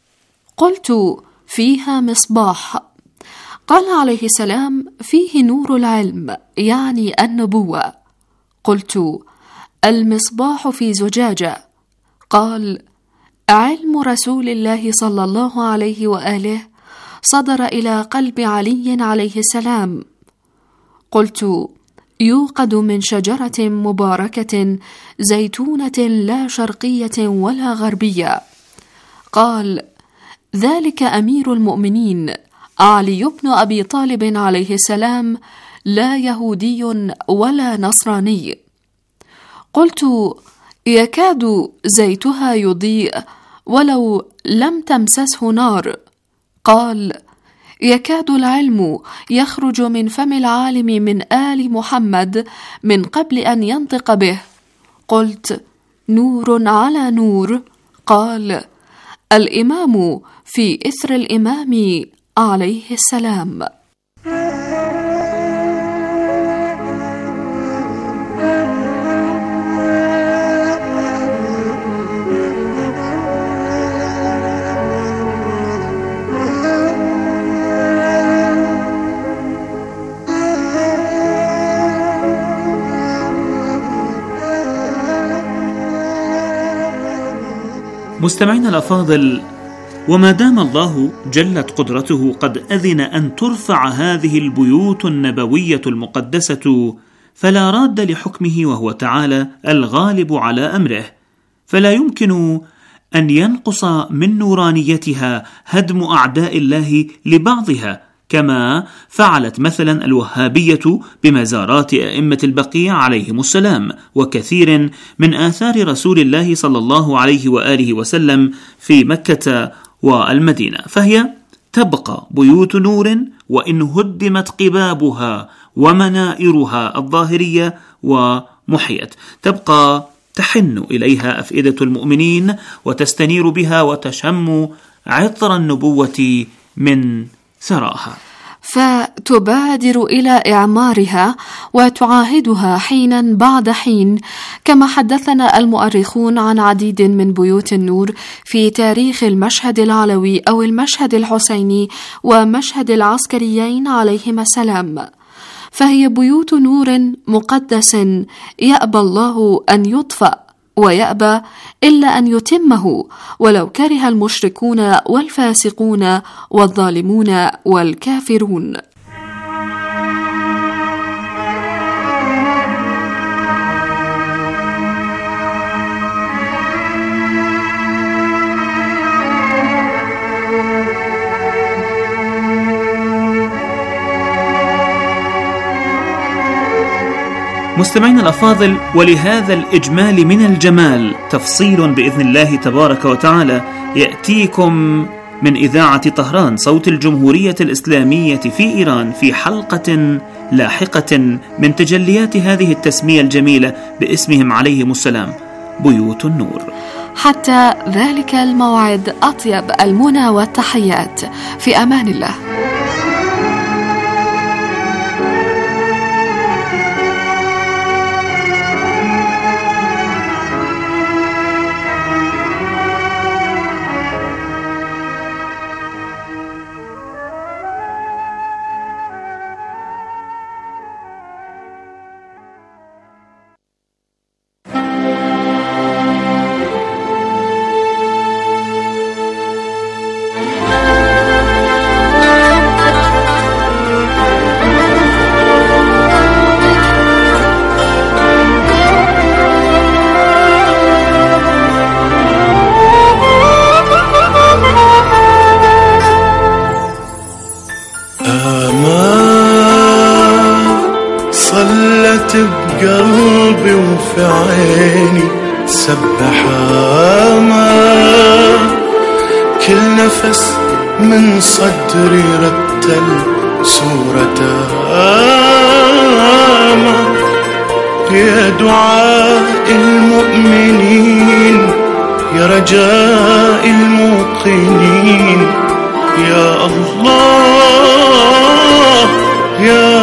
قلت: فيها مصباح. قال عليه السلام: فيه نور العلم، يعني النبوة. قلت: المصباح في زجاجة. قال: علم رسول الله صلى الله عليه وآله صدر إلى قلب علي عليه السلام. قلت: يوقد من شجرة مباركة زيتونة لا شرقية ولا غربية. قال: ذلك أمير المؤمنين علي بن أبي طالب عليه السلام، لا يهودي ولا نصراني. قلت: يكاد زيتها يضيء ولو لم تمسسه نار. قال: يكاد العلم يخرج من فم العالم من آل محمد من قبل أن ينطق به. قلت: نور على نور. قال: الإمام في إثر الإمام عليه السلام. مستمعين الأفاضل، وما دام الله جلت قدرته قد أذن أن ترفع هذه البيوت النبوية المقدسة، فلا راد لحكمه وهو تعالى الغالب على أمره، فلا يمكن أن ينقص من نورانيتها هدم أعداء الله لبعضها، كما فعلت مثلا الوهابية بمزارات أئمة البقيع عليهم السلام وكثير من آثار رسول الله صلى الله عليه وآله وسلم في مكة والمدينة، فهي تبقى بيوت نور وإن هدمت قبابها ومنائرها الظاهرية ومحيت، تبقى تحن إليها أفئدة المؤمنين وتستنير بها وتشم عطر النبوة من ثراها، فتبادر إلى إعمارها وتعاهدها حينا بعد حين، كما حدثنا المؤرخون عن عديد من بيوت النور في تاريخ المشهد العلوي أو المشهد الحسيني ومشهد العسكريين عليهما السلام، فهي بيوت نور مقدس يأبى الله أن يطفأ ويأبى إلا أن يتمه، ولو كره المشركون والفاسقون والظالمون والكافرون. مستمعين الأفاضل، ولهذا الإجمال من الجمال تفصيل بإذن الله تبارك وتعالى يأتيكم من إذاعة طهران صوت الجمهورية الإسلامية في إيران في حلقة لاحقة من تجليات هذه التسمية الجميلة باسمهم عليهم السلام، بيوت النور. حتى ذلك الموعد أطيب المنى والتحيات، في أمان الله. بقلبي وفي عيني سبحها ما كل نفس من صدري رتل سورتها ما يا دعاء المؤمنين يا رجاء الموقنين يا الله يا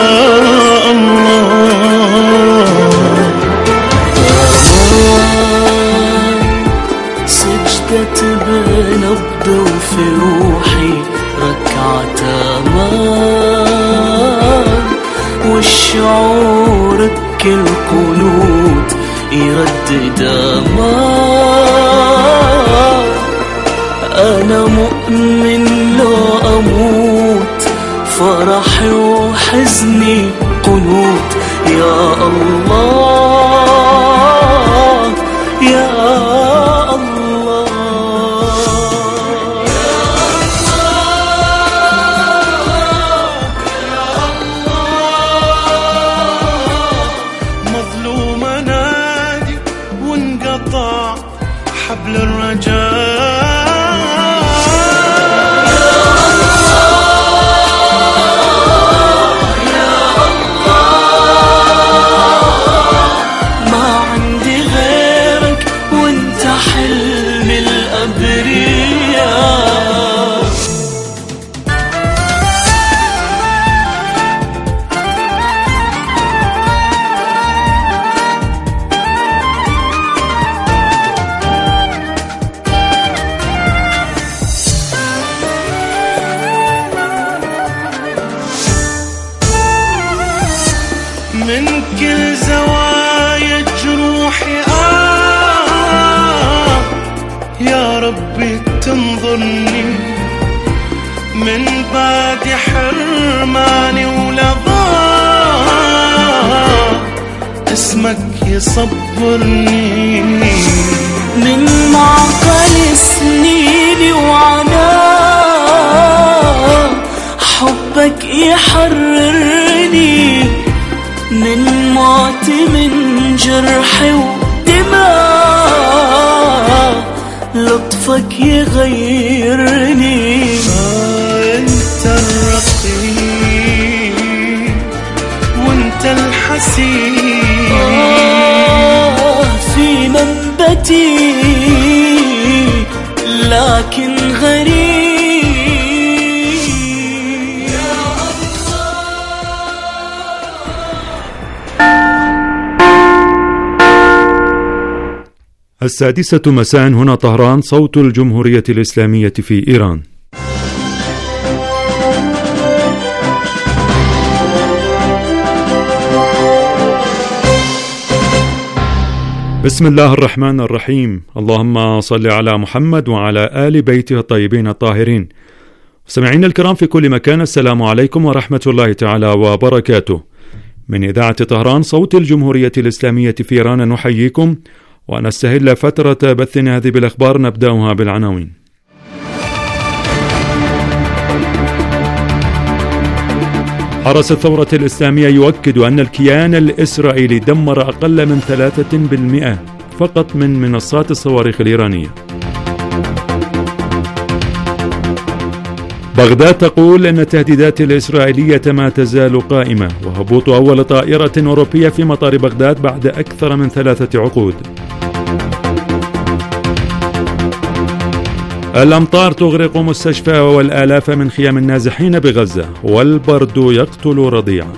الله سجدت بنبض وفي روحي ركعة أمان والشعور بكل قنوت يردد أمان أنا مؤمن لا أموت فرحي وحزني قنوت يا الله يا الله مظلوم نادي وانقطع حبل الرجاء من كل زوايا جروحي آه يا ربي تنظرني من بعد حرماني ولظى اسمك يصبرني من معقل سنيني وعناء حبك يحررني من موت من جرحي ودماء لطفك يغيرني آه انت الرقيب وانت الحسين آه في منبتي لكن غريب السادسة مساء هنا طهران، صوت الجمهورية الإسلامية في إيران. بسم الله الرحمن الرحيم. اللهم صل على محمد وعلى آل بيته الطيبين الطاهرين. سمعين الكرام في كل مكان، السلام عليكم ورحمة الله تعالى وبركاته. من إذاعة طهران صوت الجمهورية الإسلامية في إيران نحييكم ونستهل فترة بثنا هذه بالأخبار، نبدأها بالعناوين. حرس الثورة الإسلامية يؤكد أن الكيان الإسرائيلي دمر أقل من ثلاثة بالمئة فقط من منصات الصواريخ الإيرانية. بغداد تقول أن التهديدات الإسرائيلية ما تزال قائمة، وهبوط أول طائرة أوروبية في مطار بغداد بعد أكثر من ثلاثة عقود. الأمطار تغرق مستشفى والآلاف من خيام النازحين بغزة، والبرد يقتل رضيعا.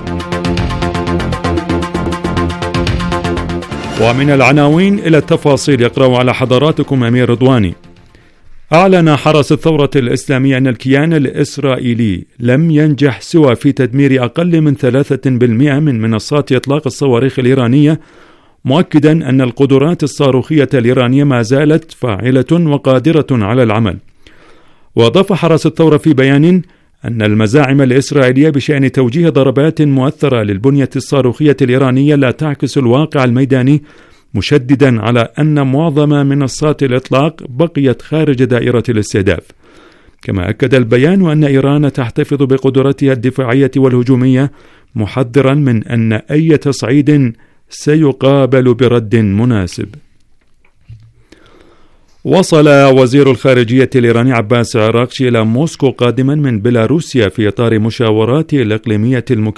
ومن العناوين إلى التفاصيل، يقرأ على حضراتكم أمير رضواني. أعلن حرس الثورة الإسلامية أن الكيان الإسرائيلي لم ينجح سوى في تدمير أقل من ثلاثة بالمئة من منصات إطلاق الصواريخ الإيرانية، مؤكدا أن القدرات الصاروخية الإيرانية ما زالت فاعلة وقادرة على العمل. وأضاف حرس الثورة في بيان أن المزاعم الإسرائيلية بشأن توجيه ضربات مؤثرة للبنية الصاروخية الإيرانية لا تعكس الواقع الميداني، مشددا على أن معظم منصات الإطلاق بقيت خارج دائرة الاستهداف. كما أكد البيان أن إيران تحتفظ بقدرتها الدفاعية والهجومية، محذرا من أن أي تصعيد سيقابل برد مناسب. وصل وزير الخارجية الإيراني عباس عراقشي إلى موسكو قادما من بيلاروسيا في إطار مشاورات الإقليمية المكثفة